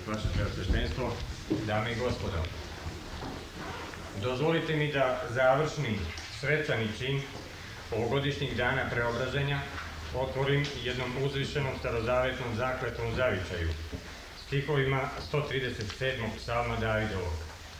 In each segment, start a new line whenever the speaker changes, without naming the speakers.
vaše preosveštenstvo, dame i gospodo. Dozvolite mi da završni svečani čin ovogodišnjih dana preobraženja otvorim jednom uzvišenom starozavetnom zakletvom zavičaju, stihovima 137. psalma Davidovog.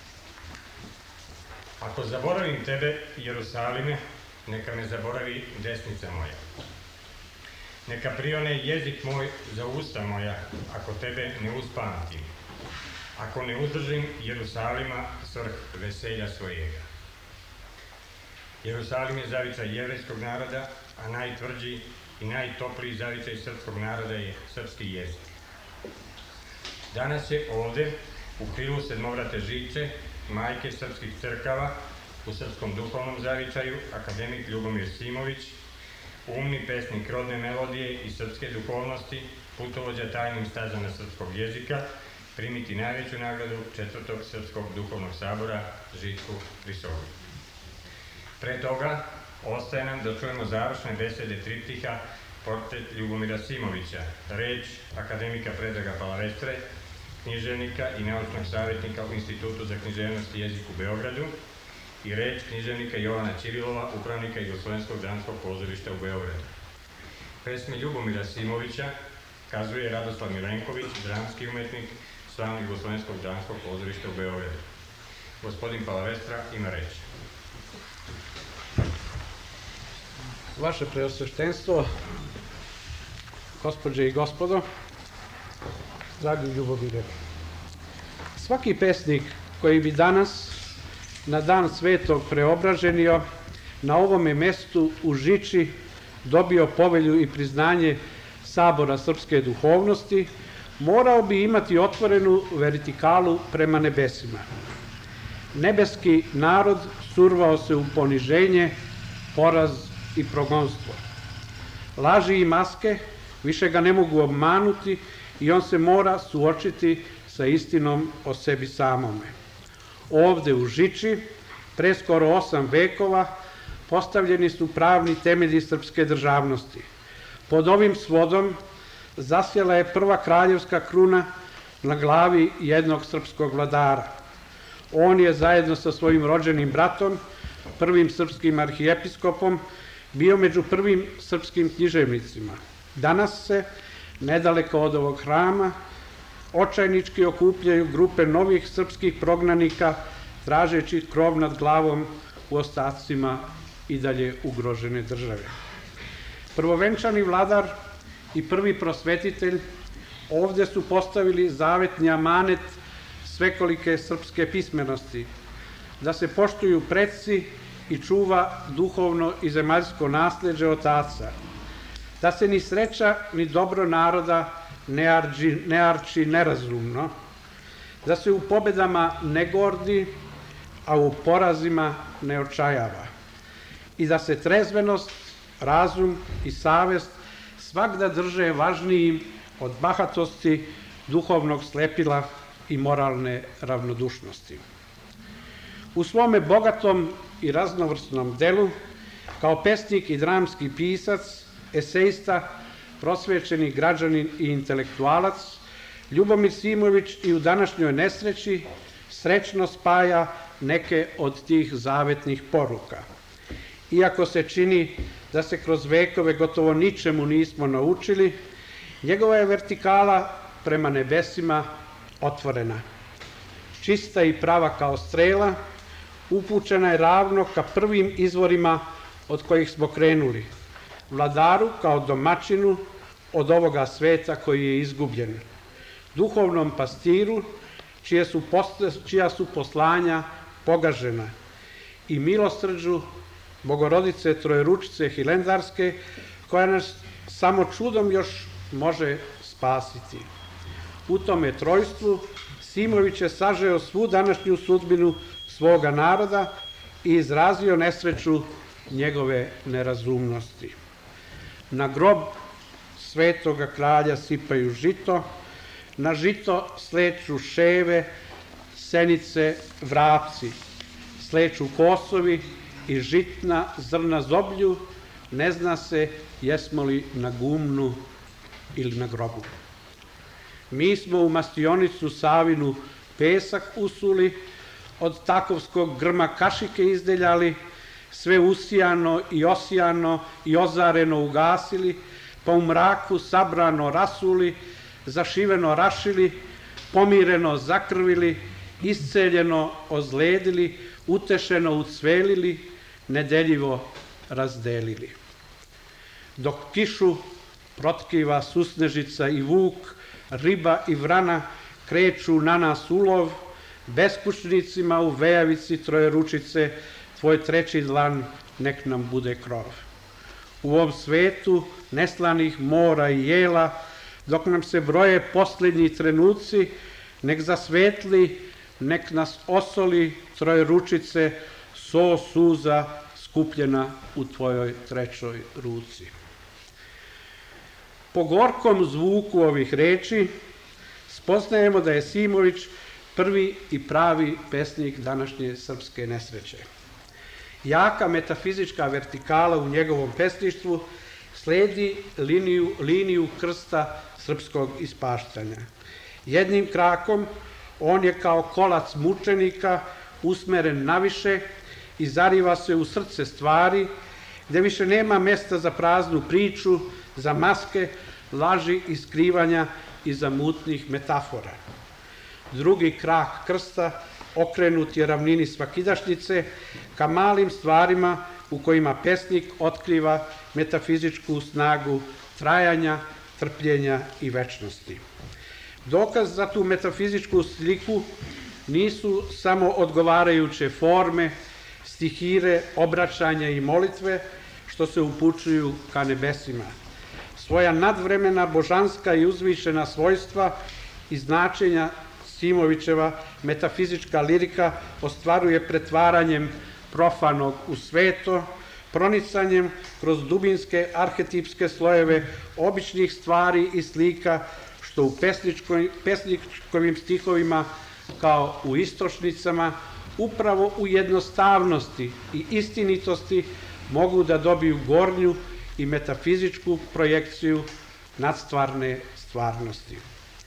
Ako zaboravim tebe, Jerusalime, neka me zaboravi desnica moja. Neka prione jezik moj za usta moja, ako tebe ne uspamtim. Ako ne uzdržim Jerusalima svrh veselja svojega. Jerusalim je zavičaj jevrejskog naroda, a najtvrđi i najtopliji zavičaj srpskog naroda je srpski jezik. Danas je ovde, u krilu sedmovrate žice, majke srpskih crkava, u srpskom duhovnom zavičaju, akademik Ljubomir Simović, umni pesnik rodne melodije i srpske duhovnosti, putovođa tajnim stazama srpskog jezika, primiti najveću nagradu Četvrtog srpskog duhovnog sabora Žitku Hristovu. Pre toga, ostaje nam da čujemo završne besede triptiha Portret Ljubomira Simovića, reč akademika Predraga Palavestre, književnika i naučnog savjetnika u Institutu za književnost i jezik u Beogradu, i reč književnika Jovana Ćirilova, upravnika Jugoslovenskog dramskog pozorišta u Beogradu. Pesme Ljubomira Simovića kazuje Radoslav Milenković, dramski umetnik, slavni Jugoslovenskog dramskog pozorišta u Beogradu. Gospodin Palavestra ima reč.
Vaše preosveštenstvo, gospođe i gospodo, dragi Ljubomire, svaki pesnik koji bi danas, na dan Svetog Preobraženja, na ovome mestu u Žiči dobio povelju i priznanje Sabora srpske duhovnosti, morao bi imati otvorenu vertikalu prema nebesima. Nebeski narod survao se u poniženje, poraz i progonstvo. Laži i maske više ga ne mogu obmanuti i on se mora suočiti sa istinom o sebi samome. Ovde u Žiči, pre skoro 8 vekova, postavljeni su pravni temelji srpske državnosti. Pod ovim svodom zasjela je prva kraljevska kruna na glavi jednog srpskog vladara. On je zajedno sa svojim rođenim bratom, prvim srpskim arhijepiskopom, bio među prvim srpskim književnicima. Danas se, nedaleko od ovog hrama, očajnički okupljaju grupe novih srpskih prognanika, tražeći krov nad glavom u ostacima i dalje ugrožene države. Prvovenčani vladar i prvi prosvetitelj ovde su postavili zavetni amanet svekolike srpske pismenosti, da se poštuju preci i čuva duhovno i zemaljsko nasleđe otaca, da se ni sreća ni dobro naroda ne arči nerazumno, da se u pobedama ne gordi, a u porazima ne očajava, i da se trezvenost, razum i savest svagda drže važnijim od bahatosti, duhovnog slepila i moralne ravnodušnosti. U svome bogatom i raznovrsnom delu, kao pesnik i dramski pisac, esejista, prosvečeni građanin i intelektualac, Ljubomir Simović i u današnjoj nesreći srećno spaja neke od tih zavetnih poruka. Iako se čini da se kroz vekove gotovo ničemu nismo naučili, njegova je vertikala prema nebesima otvorena. Čista i prava kao strela, upućena je ravno ka prvim izvorima od kojih smo krenuli, vladaru kao domaćinu od ovoga sveta koji je izgubljen, duhovnom pastiru čija su poslanja pogažena i milosrđu Bogorodice Trojeručice Hilendarske, koja nas samo čudom još može spasiti. U tome trojstvu Simović je sažeo svu današnju sudbinu svoga naroda i izrazio nesreću njegove nerazumnosti. Na grob svetoga kralja sipaju žito, na žito sleću ševe, senice, vrapci, sleću kosovi i žitna zrna zoblju, ne zna se jesmo li na gumnu ili na grobu. Mi smo u mastionicu Savinu pesak usuli, od takovskog grma kašike izdeljali, sve usijano i osijano i ozareno ugasili, pa u mraku sabrano rasuli, zašiveno rašili, pomireno zakrvili, isceljeno ozledili, utešeno ucvelili, nedeljivo razdelili. Dok kišu protkriva susnežica i vuk, riba i vrana kreću na nas ulov, beskućnicima u vejavici trojeručice, tvoj treći dlan nek nam bude krov. U ovom svetu neslanih mora i jela, dok nam se broje posljednji trenuci, nek zasvetli, nek nas osoli trojeručice, so suza skupljena u tvojoj trećoj ruci. Po gorkom zvuku ovih reči spoznajemo da je Simović prvi i pravi pesnik današnje srpske nesreće. Jaka metafizička vertikala u njegovom pesništvu sledi liniju krsta srpskog ispaštanja. Jednim krakom on je kao kolac mučenika usmeren naviše i zariva se u srce stvari, gde više nema mesta za praznu priču, za maske, laži i skrivanja i za mutnih metafora. Drugi krak krsta okrenut je ravnini svakidašnjice ka malim stvarima u kojima pesnik otkriva metafizičku snagu trajanja, trpljenja i večnosti. Dokaz za tu metafizičku sliku nisu samo odgovarajuće forme, stihire, obraćanja i molitve što se upućuju ka nebesima. Svoja nadvremena, božanska i uzvišena svojstva i značenja Simovićeva metafizička lirika ostvaruje pretvaranjem profanog u sveto, pronicanjem kroz dubinske arhetipske slojeve običnih stvari i slika, što u pesničkovim stihovima kao u istočnicama upravo u jednostavnosti i istinitosti mogu da dobiju gornju i metafizičku projekciju nadstvarne stvarnosti.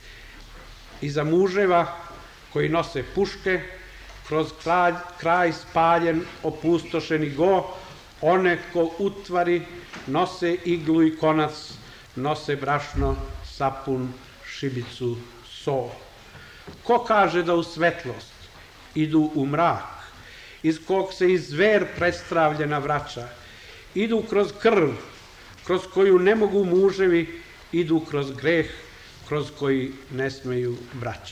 Iza muževa koji nose puške, kroz kraj spaljen, opustošeni go, one ko utvari nose iglu i konac, nose brašno, sapun, šibicu, so. Ko kaže da u svetlost idu u mrak, iz kog se i zver prestravljena vraća, idu kroz krv, kroz koju ne mogu muževi, idu kroz greh, kroz koji ne smeju braća.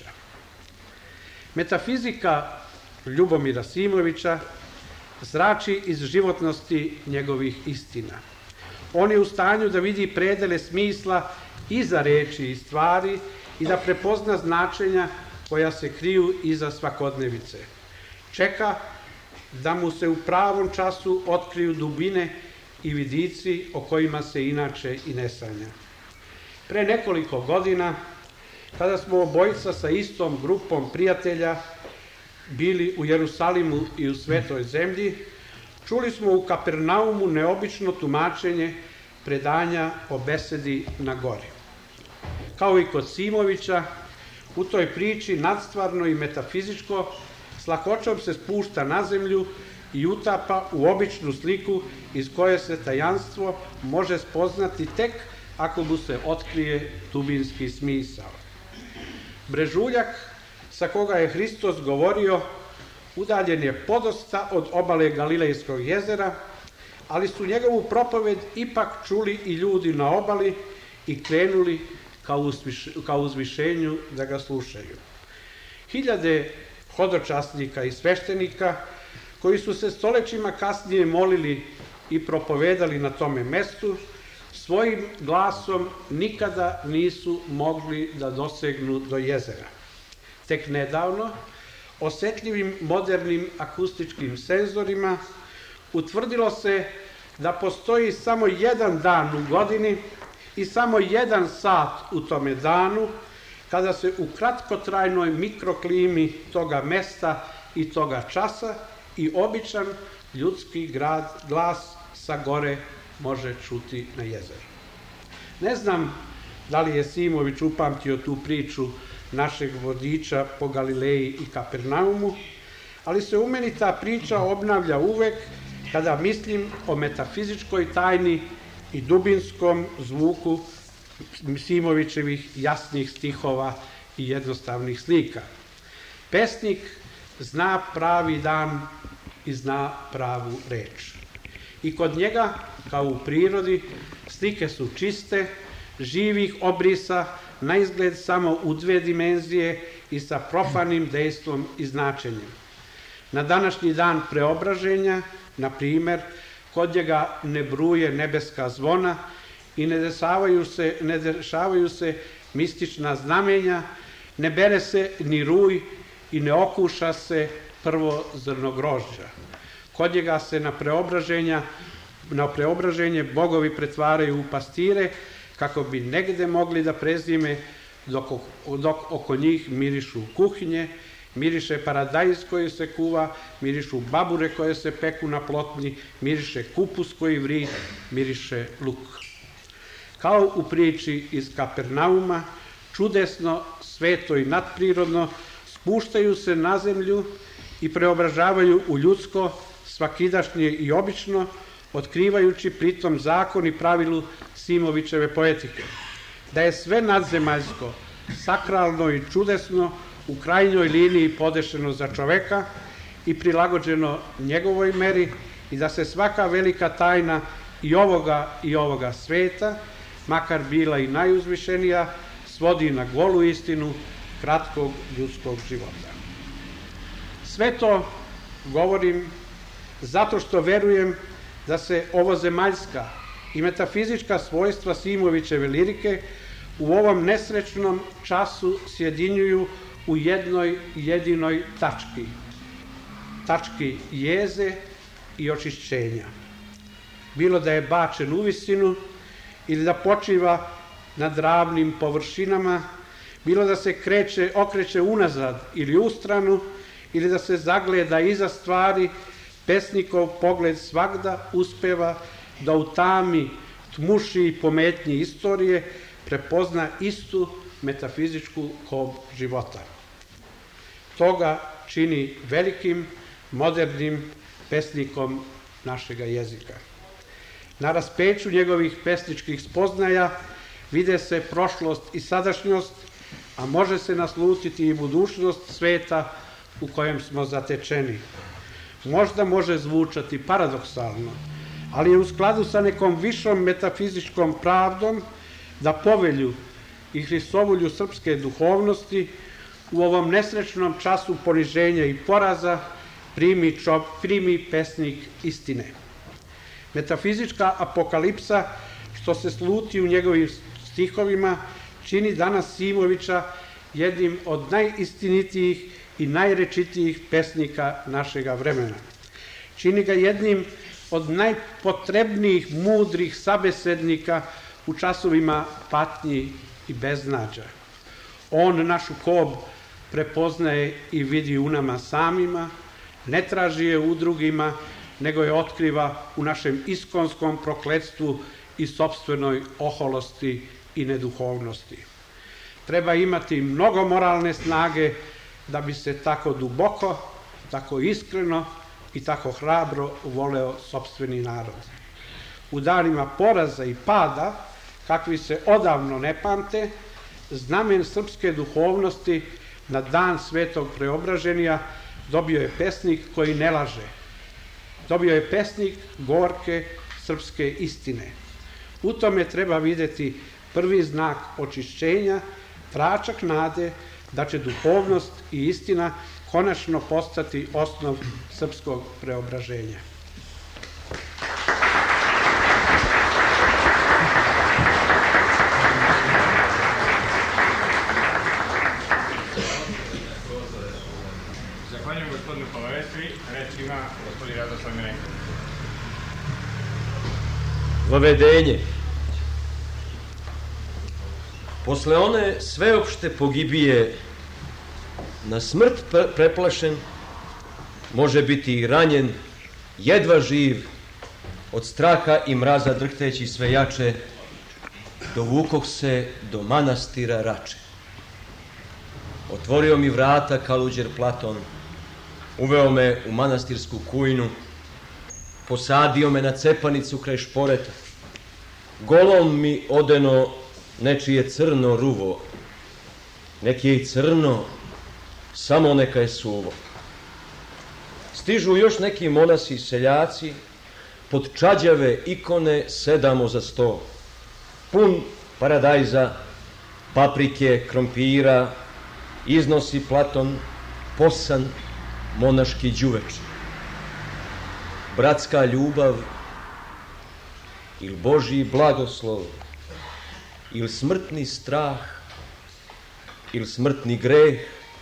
Metafizika Ljubomira Simovića zrači iz životnosti njegovih istina. On je u stanju da vidi predele smisla iza reči i stvari i da prepozna značenja koja se kriju iza svakodnevice. Čeka da mu se u pravom času otkriju dubine i vidici o kojima se inače i ne sanja. Pre nekoliko godina, kada smo obojica sa istom grupom prijatelja bili u Jerusalimu i u Svetoj zemlji, čuli smo u Kapernaumu neobično tumačenje predanja o besedi na gori. Kao i kod Simovića, u toj priči nadstvarno i metafizičko s lakoćom se spušta na zemlju i utapa u običnu sliku iz koje se tajanstvo može spoznati tek ako mu se otkrije dubinski smisao. Brežuljak sa koga je Hristos govorio udaljen je podosta od obale Galilejskog jezera, ali su njegovu propoved ipak čuli i ljudi na obali i krenuli ka uzvišenju da ga slušaju. Hiljade hodočasnika i sveštenika koji su se stolećima kasnije molili i propovedali na tome mestu, svojim glasom nikada nisu mogli da dosegnu do jezera. Tek nedavno, osetljivim modernim akustičkim senzorima, utvrdilo se da postoji samo jedan dan u godini i samo jedan sat u tome danu, kada se u kratkotrajnoj mikroklimi toga mesta i toga časa i običan ljudski glas sa gore može čuti na jezeru. Ne znam da li je Simović upamtio tu priču našeg vodiča po Galileji i Kapernaumu, ali se u meni ta priča obnavlja uvek kada mislim o metafizičkoj tajni i dubinskom zvuku Simovićevih jasnih stihova i jednostavnih slika. Pesnik zna pravi dan i zna pravu reč. I kod njega, kao u prirodi, slike su čiste, živih obrisa, na izgled samo u dve dimenzije i sa profanim dejstvom i značenjem. Na današnji dan preobraženja, na primer, kod njega ne bruje nebeska zvona i ne dešavaju se mistična znamenja, ne bere se ni ruj i ne okuša se prvo zrno grožđa. Kod njega se na preobraženje bogovi pretvaraju u pastire, kako bi negde mogli da prezime, dok oko njih mirišu kuhinje, miriše paradajz koji se kuva, mirišu babure koje se peku na plotni, miriše kupus koji vri, miriše luk. Kao u priči iz Kapernauma, čudesno, sveto i nadprirodno, spuštaju se na zemlju i preobražavaju u ljudsko, svakidašnje i obično, otkrivajući pritom zakon i pravilu Simovićeve poetike. Da je sve nadzemaljsko, sakralno i čudesno u krajnjoj liniji podešeno za čoveka i prilagođeno njegovoj meri i da se svaka velika tajna i ovoga sveta, makar bila i najuzvišenija, svodi na golu istinu kratkog ljudskog života. Sve to govorim zato što verujem da se ovozemaljska i metafizička svojstva Simovićeve lirike u ovom nesrećnom času sjedinjuju u jednoj jedinoj tački jeze i očišćenja. Bilo da je bačen u visinu ili da počiva nad ravnim površinama, bilo da se okreće unazad ili u stranu, ili da se zagleda iza stvari, pesnikov pogled svagda uspeva da u tami, tmuši i pometnji istorije prepozna istu metafizičku kob života. Toga čini velikim, modernim pesnikom našega jezika. Na raspeću njegovih pesničkih spoznaja vide se prošlost i sadašnjost, a može se naslutiti i budućnost sveta u kojem smo zatečeni. Možda može zvučati paradoksalno, ali je u skladu sa nekom višom metafizičkom pravdom da povelju i Hristovolju srpske duhovnosti u ovom nesrećnom času poniženja i poraza primi pesnik istine. Metafizička apokalipsa, što se sluti u njegovim stihovima, čini danas Simovića jednim od najistinitijih i najrečitijih pesnika našega vremena. Čini ga jednim od najpotrebnijih mudrih sabesednika u časovima patnji i beznađa. On našu kob prepoznaje i vidi u nama samima, ne traži je u drugima, nego je otkriva u našem iskonskom prokletstvu i sopstvenoj oholosti i neduhovnosti. Treba imati mnogo moralne snage da bi se tako duboko, tako iskreno i tako hrabro voleo sopstveni narod. U danima poraza i pada, kakvi se odavno ne pamte, znamen srpske duhovnosti na dan Svetog Preobraženja dobio je pesnik koji ne laže. Dobio je pesnik gorke srpske istine. U tome treba videti prvi znak očišćenja, tračak nade da će duhovnost i istina konačno postati osnov srpskog preobraženja.
Zahvaljujem gospodinu Polovestvi, reč ima gospodin Radoslav Milenko.
Vavedenje. Posle one sveopšte pogibije, na smrt preplašen, može biti i ranjen, jedva živ, od straha i mraza drhteći sve jače, dovukoh se do manastira Rače. Otvorio mi vrata kaluđer Platon, uveo me u manastirsku kujnu, posadio me na cepanicu kraj šporeta. Golom mi odeno nečije crno ruvo, neki je i crno, samo neka je suvo. Stižu još neki monasi i seljaci, pod čađave ikone sedamo za sto. Pun paradajza, paprike, krompira, iznosi Platon posan monaški đuveč. Bratska ljubav ili Božji blagoslov ili smrtni strah ili smrtni greh.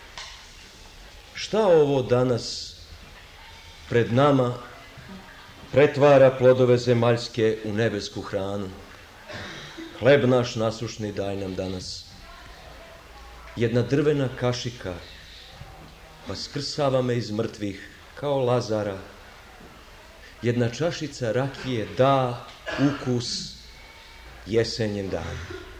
Šta ovo danas pred nama pretvara plodove zemaljske u nebesku hranu? Hleb naš nasušni daj nam danas. Jedna drvena kašika vaskrsava me iz mrtvih kao Lazara. Jedna čašica rakije da ukus jesenjem danu.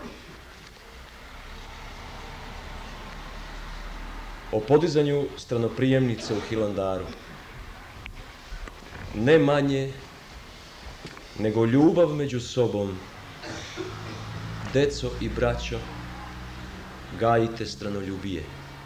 O podizanju stranoprijemnice u Hilandaru. Ne manje nego ljubav među sobom. Deco i braćo, gajite stranoljubije.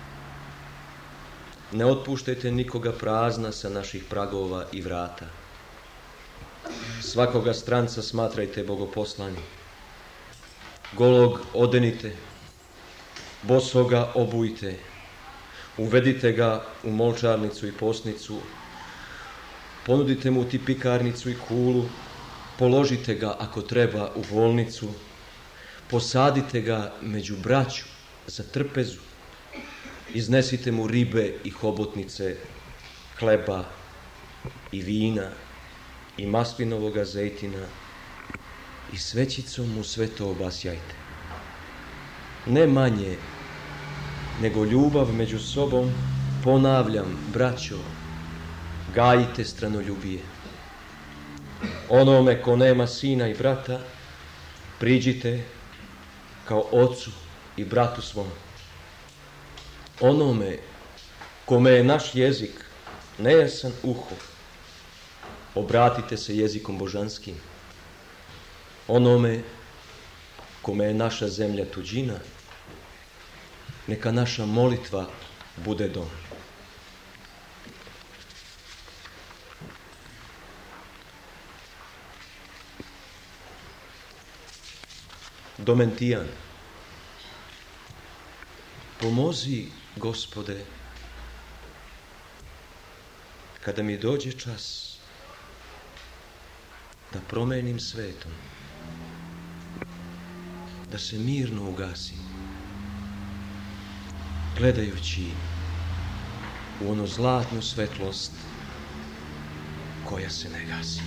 Ne otpuštajte nikoga prazna sa naših pragova i vrata. Svakoga stranca smatrajte bogoposlanim. Golog odenite, bosoga obujte, uvedite ga u molčarnicu i posnicu, ponudite mu tipikarnicu i kulu, položite ga ako treba u bolnicu, posadite ga među braću za trpezu, iznesite mu ribe i hobotnice, hleba i vina i maslinovoga zejtina i svećicom mu sve to obasjajte. Ne manje nego ljubav među sobom, ponavljam, braćo, gajite stranoljubije. Onome ko nema sina i brata, priđite kao ocu i bratu svom. Onome kome je naš jezik nejasan uho, obratite se jezikom božanskim. Onome kome je naša zemlja tuđina, neka naša molitva bude dom. Domentijan. Pomozi, Gospode, kada mi dođe čas da promenim svetom, da se mirno ugasim, gledajući u ono zlatnu svetlost koja se ne gasi.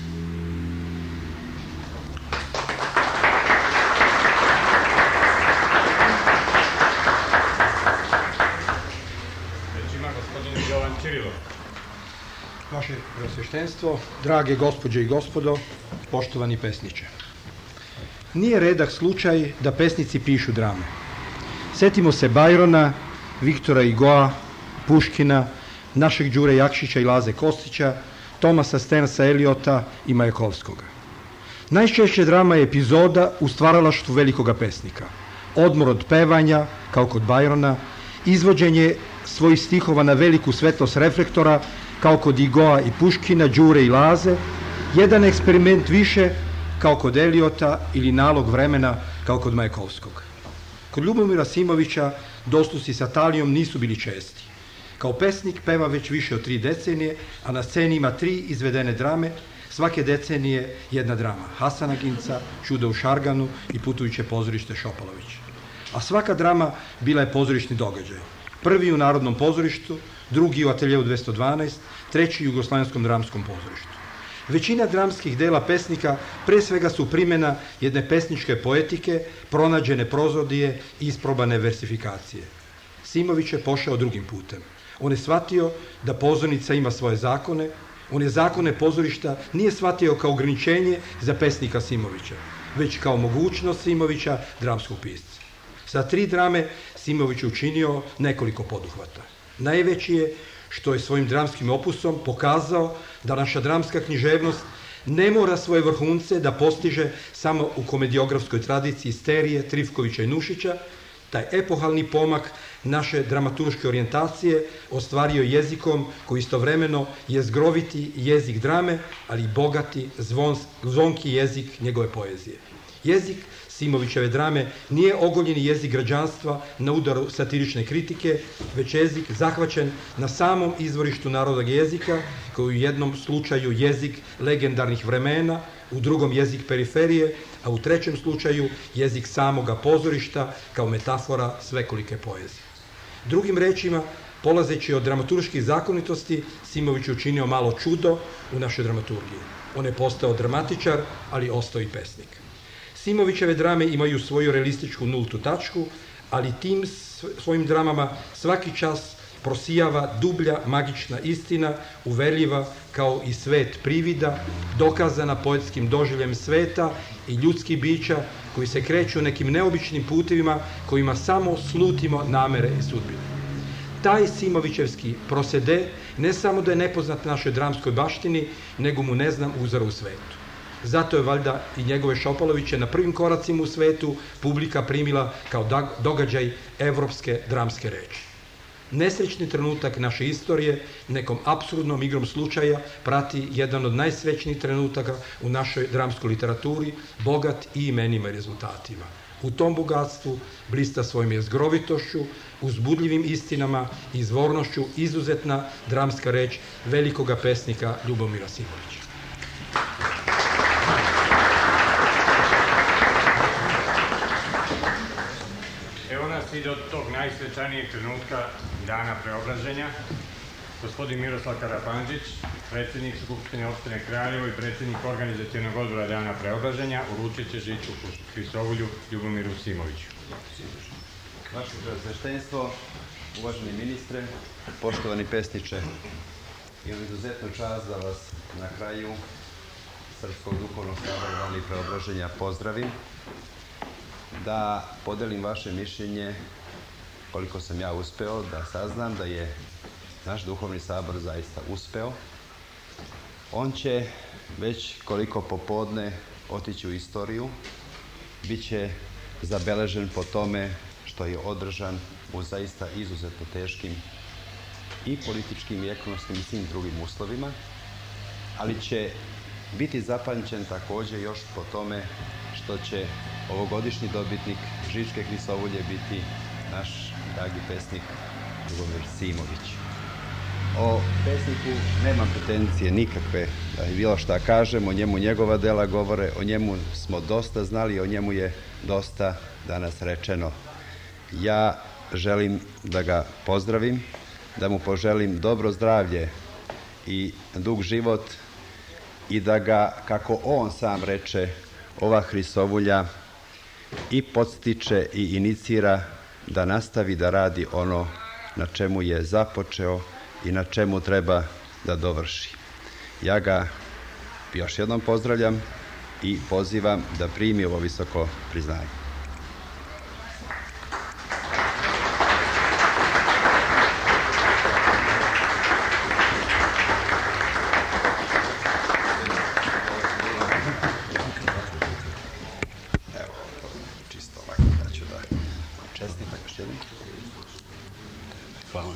Vaše preosveštenstvo, drage gospođe i gospodo, poštovani pesniče. Nije redak slučaj da pesnici pišu drame. Setimo se Bajrona, Viktora Hugoa, Puškina, našeg Đure Jakšića i Laze Kostića, Tomasa Stensa Eliota i Majakovskoga. Najčešće drama je epizoda u stvaralaštvu velikoga pesnika. Odmor od pevanja, kao kod Bajrona, izvođenje svojih stihova na veliku svetlost reflektora, kao kod Hugoa i Puškina, Đure i Laze, jedan eksperiment više, kao kod Eliota, ili nalog vremena, kao kod Majakovskog. Kod Ljubomira Simovića doslusi sa Talijom nisu bili česti. Kao pesnik peva već više od 3 decenije, a na sceni ima 3 izvedene drame, svake decenije jedna drama. Hasanaginca, Čudo u Šarganu i Putujuće pozorište Šopalović. A svaka drama bila je pozorišni događaj. Prvi u Narodnom pozorištu, drugi u Ateljeu 212, treći u Jugoslavenskom dramskom pozorištu. Većina dramskih dela pesnika pre svega su primjena jedne pesničke poetike, pronađene prozodije i isprobane versifikacije. Simović je pošao drugim putem. On je shvatio da pozornica ima svoje zakone, on je zakone pozorišta nije shvatio kao ograničenje za pesnika Simovića. već kao mogućnost Simovića dramskog pisca. Sa 3 drame Simović je učinio nekoliko poduhvata. Najveći je što je svojim dramskim opusom pokazao da naša dramska književnost ne mora svoje vrhunce da postiže samo u komediografskoj tradiciji Sterije, Trifkovića i Nušića. Taj epohalni pomak naše dramaturške orijentacije ostvario jezikom koji istovremeno je zgroviti jezik drame, ali i bogati, zvonki jezik njegove poezije. Jezik Simovićeve drame nije ogoljeni jezik građanstva na udaru satirične kritike, već jezik zahvaćen na samom izvorištu narodnog jezika, koji u jednom slučaju jezik legendarnih vremena, u drugom jezik periferije, a u trećem slučaju jezik samoga pozorišta kao metafora svekolike poezije. Drugim rečima, polazeći od dramaturških zakonitosti, Simović je učinio malo čudo u našoj dramaturgiji. On je postao dramatičar, ali ostao i pesnik. Simovićeve drame imaju svoju realističku nultu tačku, ali tim svojim dramama svaki čas prosijava dublja magična istina, uverljiva kao i svet privida, dokazana poetskim doživljem sveta i ljudskih bića koji se kreću nekim neobičnim putevima kojima samo slutimo namere i sudbine. Taj Simovićevski prosede ne samo da je nepoznat našoj dramskoj baštini, nego mu ne znam uzora u svetu. Zato je valjda i njegove Šopaloviće na prvim koracima u svetu publika primila kao događaj evropske dramske reči. Nesrećni trenutak naše istorije nekom apsurdnom igrom slučaja prati jedan od najsrećnijih trenutaka u našoj dramskoj literaturi, bogat i imenima i rezultatima. U tom bogatstvu blista svojim jezgrovitošću, uzbudljivim istinama i izvornošću izuzetna dramska reč velikoga pesnika Ljubomira Simovića.
Evo nas i do tog najsvečanijeg trenutka dana preobraženja. Gospodin Miroslav Karapandžić, predsjednik Skupštine opštine Kraljevo i predsjednik organizacionog odbora dana preobraženja, uručit će žiču Hristovulju Ljubomiru Simoviću.
Vaše preosveštenstvo, uvaženi ministre, poštovani pesniče, imam izuzetnu čast da vas na kraju Srpskog duhovnog sabora dana preobraženja pozdravim, da podelim vaše mišljenje koliko sam ja uspeo da saznam da je naš duhovni sabor zaista uspeo. On će već koliko popodne otići u istoriju, bit će zabeležen po tome što je održan u zaista izuzetno teškim i političkim i ekonomskim i svim drugim uslovima, ali će biti zapamćen također još po tome što će ovogodišnji dobitnik Žičke Hristovulje biti naš dragi pesnik Ljubomir Simović. O pesniku nemam pretencije nikakve da je bilo šta kažem, o njemu njegova dela govore, o njemu smo dosta znali, o njemu je dosta danas rečeno. Ja želim da ga pozdravim, da mu poželim dobro zdravlje i dug život i da ga, kako on sam reče, ova Hristovulja i podstiče i inicira da nastavi da radi ono na čemu je započeo i na čemu treba da dovrši. Ja ga još jednom pozdravljam i pozivam da primi ovo visoko priznanje. Evo, čisto ovako da ću da čestitam još jednom. Hvala.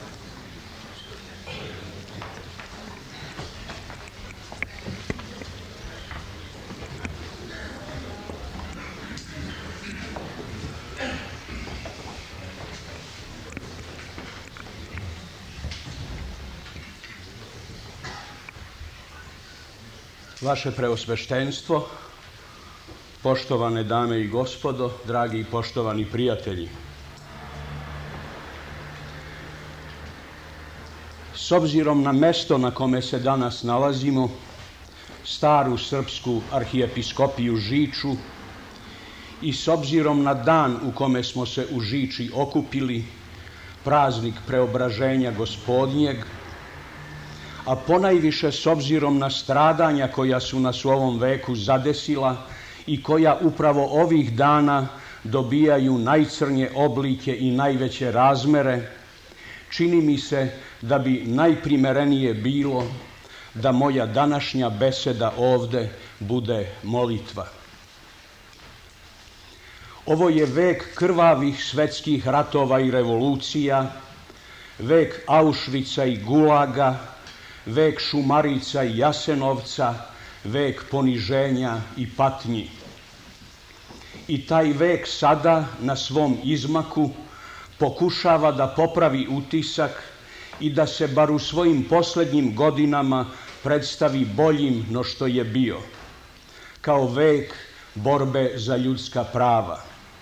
Vaše preosveštenstvo, poštovane dame i gospodo, dragi i poštovani prijatelji. S obzirom na mesto na kome se danas nalazimo, staru srpsku arhijepiskopiju Žiču, i s obzirom na dan u kome smo se u Žiči okupili, praznik preobraženja Gospodnjeg, a ponajviše s obzirom na stradanja koja su nas u ovom veku zadesila i koja upravo ovih dana dobijaju najcrnje oblike i najveće razmere, čini mi se da bi najprimerenije bilo da moja današnja beseda ovde bude molitva. Ovo je vek krvavih svetskih ratova i revolucija, vek Auschwitza i Gulaga, vek Šumarica i Jasenovca, vek poniženja i patnji. I taj vek sada na svom izmaku pokušava da popravi utisak i da se bar u svojim poslednjim godinama predstavi boljim no što je bio, kao vek borbe za ljudska prava.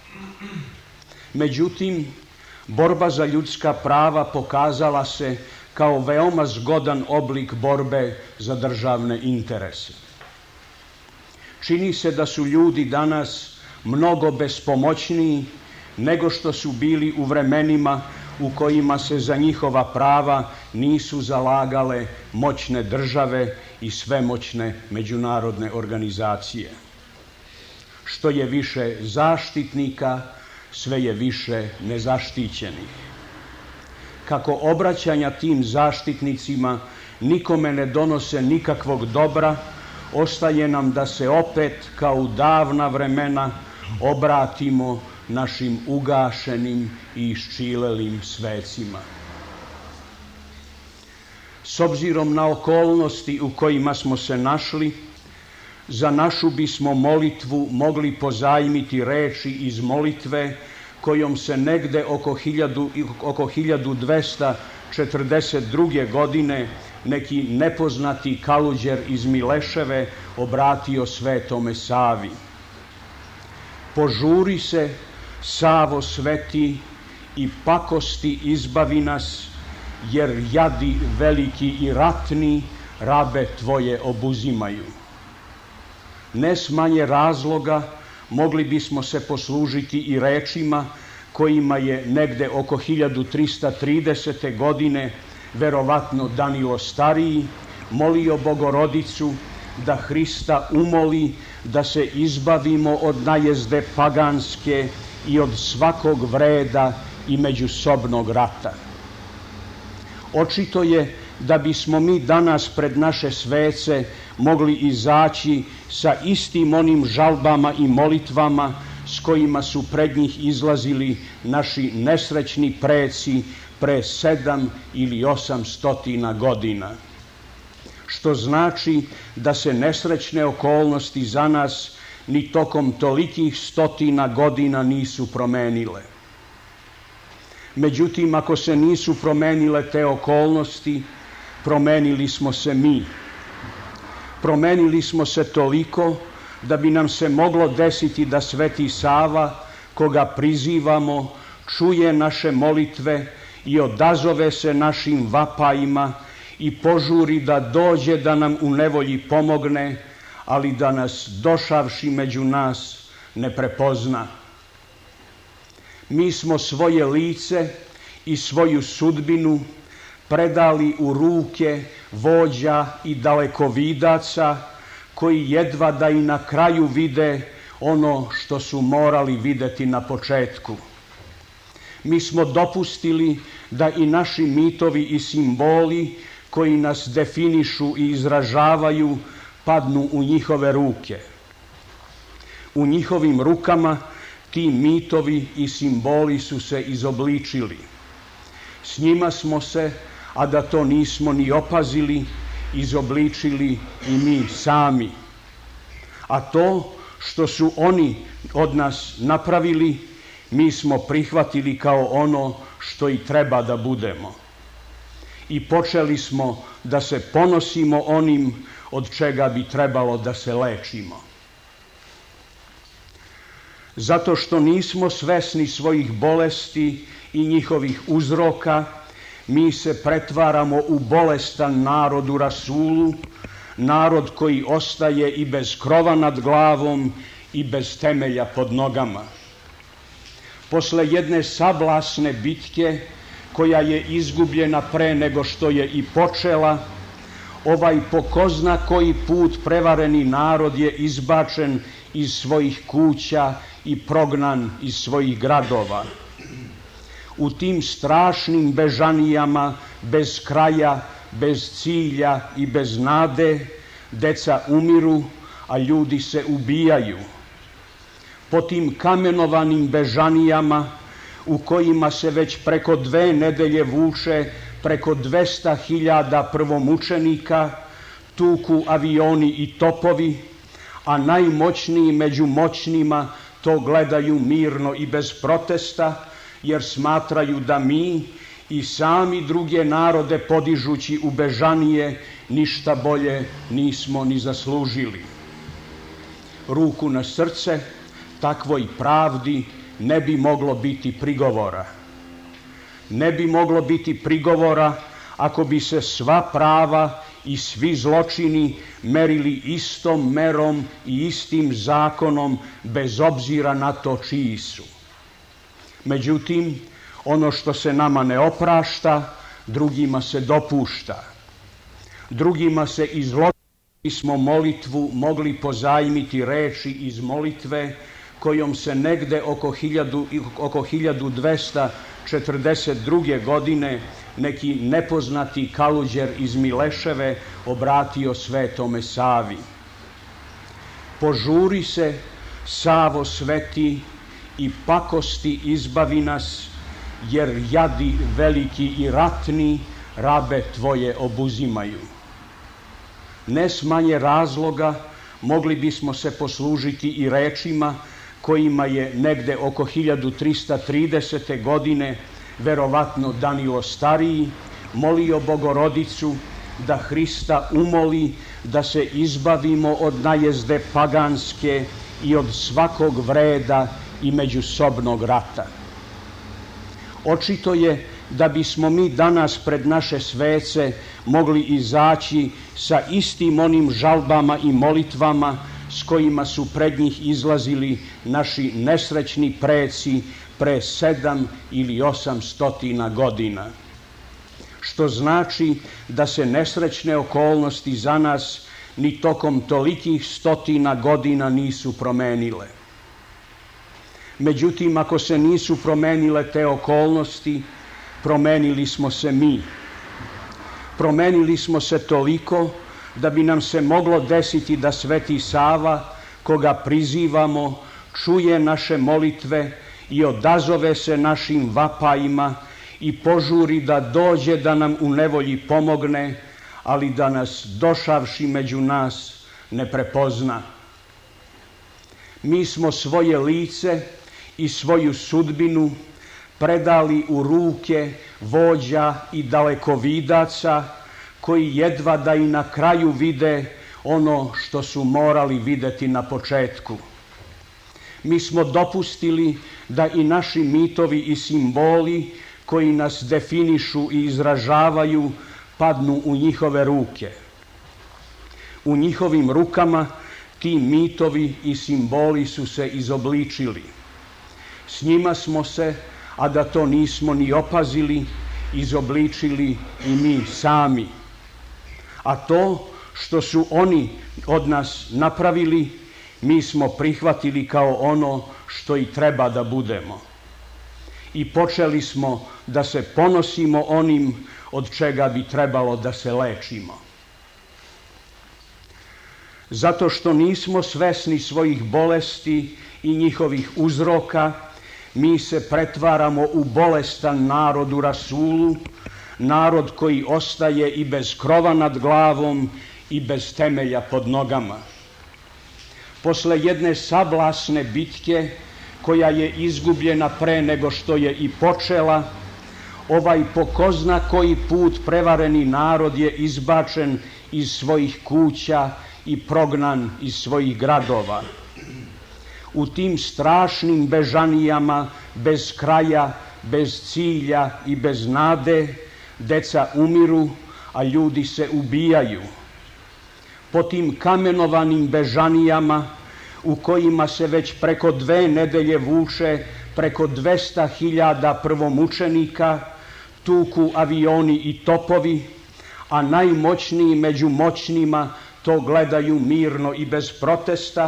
Međutim, borba za ljudska prava pokazala se kao veoma zgodan oblik borbe za državne interese. Čini se da su ljudi danas mnogo bespomoćniji nego što su bili u vremenima u kojima se za njihova prava nisu zalagale moćne države i svemoćne međunarodne organizacije. Što je više zaštitnika, sve je više nezaštićenih. Kako obraćanja tim zaštitnicima nikome ne donose nikakvog dobra, ostaje nam da se opet, kao u davna vremena, obratimo našim ugašenim i iščilelim svecima. S obzirom na okolnosti u kojima smo se našli, za našu bismo molitvu mogli pozajmiti reči iz molitve kojom se negde oko 1242. godine neki nepoznati kaluđer iz Mileševe obratio Svetome Savi. Požuri se, Savo sveti, i pakosti izbavi nas, jer jadi veliki i ratni rabe tvoje obuzimaju. Ne s manje razloga mogli bismo se poslužiti i rečima kojima je negde oko 1330. godine verovatno Danilo Stariji molio Bogorodicu da Hrista umoli da se izbavimo od najezde paganske i od svakog vreda i međusobnog rata. Očito je da bismo mi danas pred naše svece mogli izaći sa istim onim žalbama i molitvama s kojima su pred njih izlazili naši nesrećni preci pre 7 ili 800 godina. Što znači da se nesrećne okolnosti za nas ni tokom tolikih stotina godina nisu promenile. Međutim, ako se nisu promenile te okolnosti, promenili smo se mi. Promenili smo se toliko da bi nam se moglo desiti da Sveti Sava, koga prizivamo, čuje naše molitve i odazove se našim vapajima i požuri da dođe da nam u nevolji pomogne, ali da nas, došavši među nas, ne prepozna. Mi smo svoje lice i svoju sudbinu predali u ruke vođa i dalekovidaca koji jedva da i na kraju vide ono što su morali videti na početku. Mi smo dopustili da i naši mitovi i simboli koji nas definišu i izražavaju padnu u njihove ruke. U njihovim rukama ti mitovi i simboli su se izobličili. S njima smo se, a da to nismo ni opazili, izobličili i mi sami. A to što su oni od nas napravili, mi smo prihvatili kao ono što i treba da budemo. I počeli smo da se ponosimo onim od čega bi trebalo da se lečimo. Zato što nismo svesni svojih bolesti i njihovih uzroka, mi se pretvaramo u bolestan narod u rasulu, narod koji ostaje i bez krova nad glavom i bez temelja pod nogama. Posle jedne sablasne bitke, koja je izgubljena pre nego što je i počela, ovaj po ko zna koji put prevareni narod je izbačen iz svojih kuća i prognan iz svojih gradova. U tim strašnim bežanijama, bez kraja, bez cilja i bez nade, deca umiru, a ljudi se ubijaju. Po tim kamenovanim bežanijama, u kojima se već preko 2 nedelje vuče preko 200.000 prvomučenika, tuku avioni i topovi, a najmoćniji među moćnima to gledaju mirno i bez protesta, jer smatraju da mi i sami druge narode podižući u bežanije ništa bolje nismo ni zaslužili. Ruku na srce, takvoj pravdi ne bi moglo biti prigovora. Ne bi moglo biti prigovora ako bi se sva prava i svi zločini merili istom merom i istim zakonom, bez obzira na to čiji su. Međutim, ono što se nama ne oprašta, drugima se dopušta. Drugima se iz zločina smo molitvu mogli pozajmiti reči iz molitve, kojom se negde oko 1242. godine neki nepoznati kaluđer iz Mileševe obratio Svetome Savi. Požuri se, Savo sveti, i pakosti izbavi nas, jer jadi veliki i ratni rabe tvoje obuzimaju. Ne s manje razloga mogli bismo se poslužiti i rečima kojima je negde oko 1330. godine verovatno Danilo Stariji molio Bogorodicu da Hrista umoli da se izbavimo od najezde paganske i od svakog vreda i međusobnog rata. Očito je da bismo mi danas pred naše svece mogli izaći sa istim onim žalbama i molitvama s kojima su pred njih izlazili naši nesrećni preci pre 7 ili 800 godina. Što znači da se nesrećne okolnosti za nas ni tokom tolikih stotina godina nisu promenile. Međutim, ako se nisu promenile te okolnosti, promenili smo se mi. Promenili smo se toliko da bi nam se moglo desiti da Sveti Sava, koga prizivamo, čuje naše molitve i odazove se našim vapajima i požuri da dođe da nam u nevolji pomogne, ali da nas, došavši među nas, ne prepozna. Mi smo svoje lice i svoju sudbinu predali u ruke vođa i dalekovidaca, koji jedva da i na kraju vide ono što su morali videti na početku. Mi smo dopustili da i naši mitovi i simboli koji nas definišu i izražavaju padnu u njihove ruke. U njihovim rukama ti mitovi i simboli su se izobličili. S njima smo se, a da to nismo ni opazili, izobličili i mi sami. A to što su oni od nas napravili, mi smo prihvatili kao ono što i treba da budemo. I počeli smo da se ponosimo onim od čega bi trebalo da se lečimo. Zato što nismo svesni svojih bolesti i njihovih uzroka, mi se pretvaramo u bolestan narod u rasulu, narod koji ostaje i bez krova nad glavom i bez temelja pod nogama. Posle jedne sablasne bitke, koja je izgubljena pre nego što je i počela, ovaj po ko zna koji put prevareni narod je izbačen iz svojih kuća i prognan iz svojih gradova. U tim strašnim bežanijama, bez kraja, bez cilja i bez nade, deca umiru, a ljudi se ubijaju. Po tim kamenovanim bežanijama, u kojima se već preko 2 nedelje vuče preko 200.000 prvomučenika, tuku avioni i topovi, a najmoćniji među moćnima to gledaju mirno i bez protesta,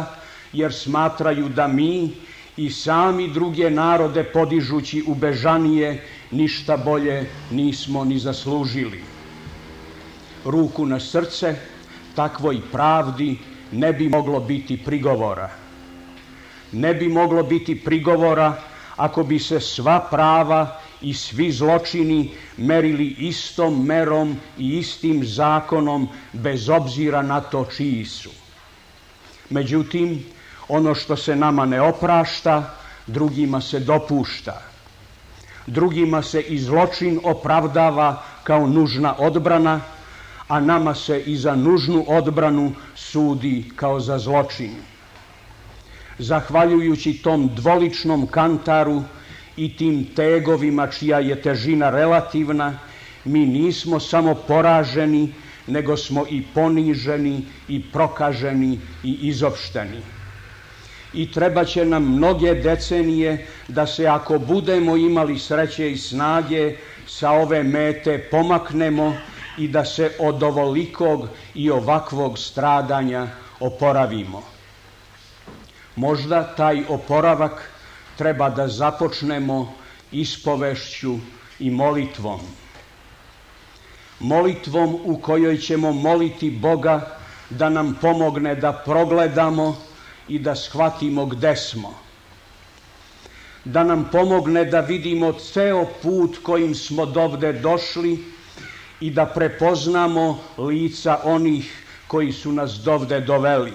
jer smatraju da mi i sami druge narode podižući u bežanije ništa bolje nismo ni zaslužili. Ruku na srce, takvoj pravdi ne bi moglo biti prigovora. Ne bi moglo biti prigovora ako bi se sva prava i svi zločini merili istom merom i istim zakonom, bez obzira na to čiji su. Međutim, ono što se nama ne oprašta, drugima se dopušta. Drugima se i zločin opravdava kao nužna odbrana, a nama se i za nužnu odbranu sudi kao za zločin. Zahvaljujući tom dvoličnom kantaru i tim tegovima čija je težina relativna, mi nismo samo poraženi, nego smo i poniženi i prokaženi i izopšteni. I treba će nam mnoge decenije da se, ako budemo imali sreće i snage, sa ove mete pomaknemo i da se od ovolikog i ovakvog stradanja oporavimo. Možda taj oporavak treba da započnemo ispovešću i molitvom. Molitvom u kojoj ćemo moliti Boga da nam pomogne da progledamo i da shvatimo gde smo. Da nam pomogne da vidimo ceo put kojim smo dovde došli i da prepoznamo lica onih koji su nas dovde doveli.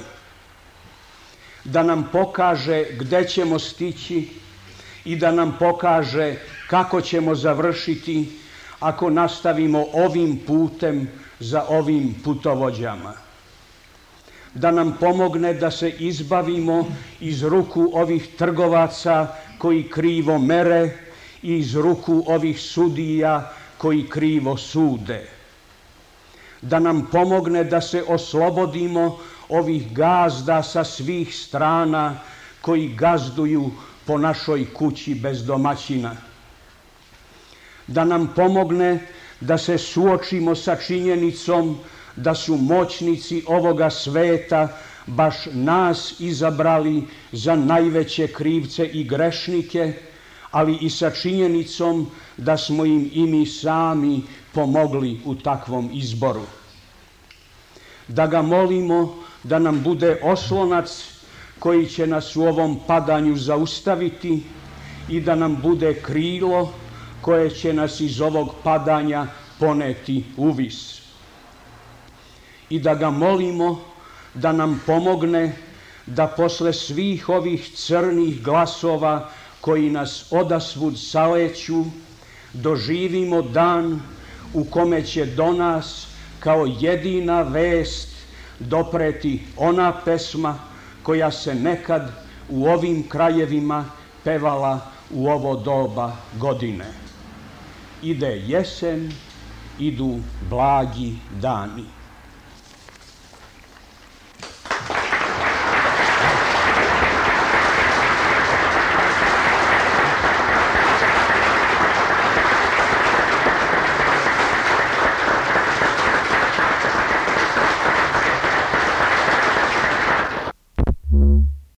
Da nam pokaže gde ćemo stići i da nam pokaže kako ćemo završiti ako nastavimo ovim putem za ovim putovođama. Da nam pomogne da se izbavimo iz ruku ovih trgovaca koji krivo mere i iz ruku ovih sudija koji krivo sude. Da nam pomogne da se oslobodimo ovih gazda sa svih strana koji gazduju po našoj kući bez domaćina. Da nam pomogne da se suočimo sa činjenicom da su moćnici ovoga sveta baš nas izabrali za najveće krivce i grešnike, ali i sa činjenicom da smo im i mi sami pomogli u takvom izboru. Da ga molimo da nam bude oslonac koji će nas u ovom padanju zaustaviti i da nam bude krilo koje će nas iz ovog padanja poneti uvis. I da ga molimo da nam pomogne da posle svih ovih crnih glasova koji nas odasvud saleću, doživimo dan u kome će do nas kao jedina vest dopreti ona pesma koja se nekad u ovim krajevima pevala u ovo doba godine. Ide jesen, idu blagi dani.